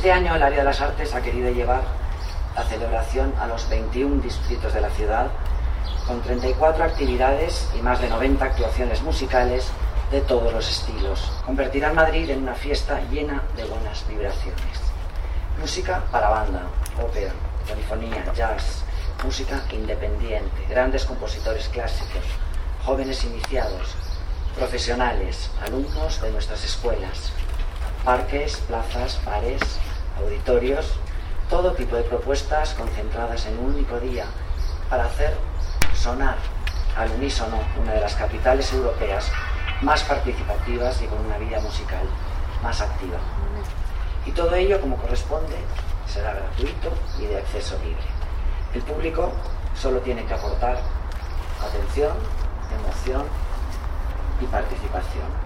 Este año el Área de las Artes ha querido llevar la celebración a los 21 distritos de la ciudad, con 34 actividades y más de 90 actuaciones musicales de todos los estilos. Convertirán Madrid en una fiesta llena de buenas vibraciones. Música para banda, ópera, polifonía, jazz, música independiente, grandes compositores clásicos, jóvenes iniciados, profesionales, alumnos de nuestras escuelas, parques, plazas, bares, auditorios, todo tipo de propuestas concentradas en un único día para hacer sonar al unísono una de las capitales europeas más participativas y con una vida musical más activa. Y todo ello, como corresponde, será gratuito y de acceso libre. El público solo tiene que aportar atención, emoción y participación.